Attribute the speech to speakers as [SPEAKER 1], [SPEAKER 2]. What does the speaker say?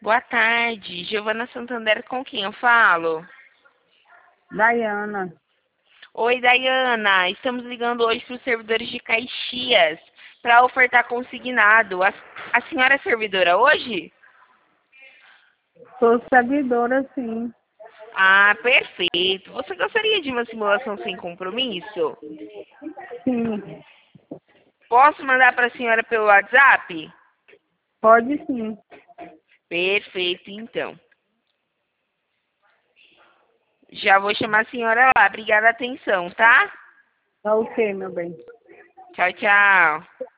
[SPEAKER 1] Boa tarde, Giovana Santander, com quem eu falo?
[SPEAKER 2] Daiana,
[SPEAKER 1] Oi, Dayana, estamos ligando hoje para os servidores de Caxias para ofertar consignado. A senhora é servidora hoje?
[SPEAKER 2] sou servidora, sim.
[SPEAKER 1] Ah, perfeito. Você gostaria de uma simulação sem compromisso?
[SPEAKER 2] Sim,
[SPEAKER 1] Posso mandar para a senhora pelo WhatsApp?
[SPEAKER 2] pode sim.
[SPEAKER 1] Perfeito, então. Já vou chamar a senhora lá. Obrigada a atenção, tá?
[SPEAKER 2] Tá ok, meu bem.
[SPEAKER 1] Tchau, tchau.